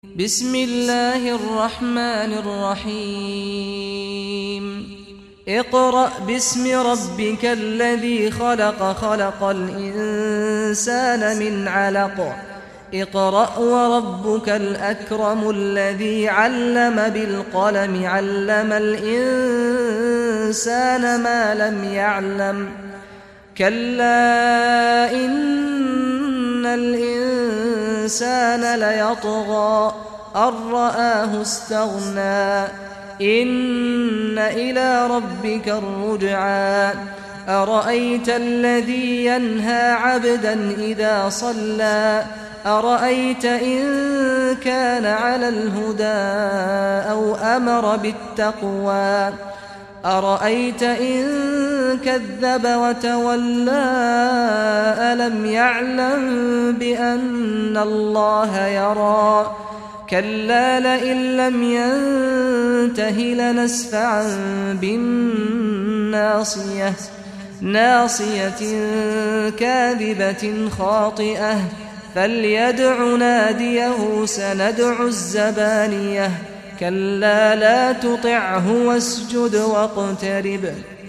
بسم الله الرحمن الرحيم اقرأ باسم ربك الذي خلق خلق الإنسان من علق اقرأ وربك الأكرم الذي علم بالقلم علم الإنسان ما لم يعلم كلا إن الإنسان ليطغى أن رآه استغنى إن إلى ربك الرجعى أرأيت الذي ينهى عبدا إذا صلى أرأيت إن كان على الهدى أو أمر بالتقوى أرأيت إن كذب وتولى ألم يعلم بأن الله يرى كلا لئن لم ينته لنسفعا بالناصية ناصية كاذبة خاطئة فليدع ناديه سندع الزبانية كلا لا تطعه واسجد واقترب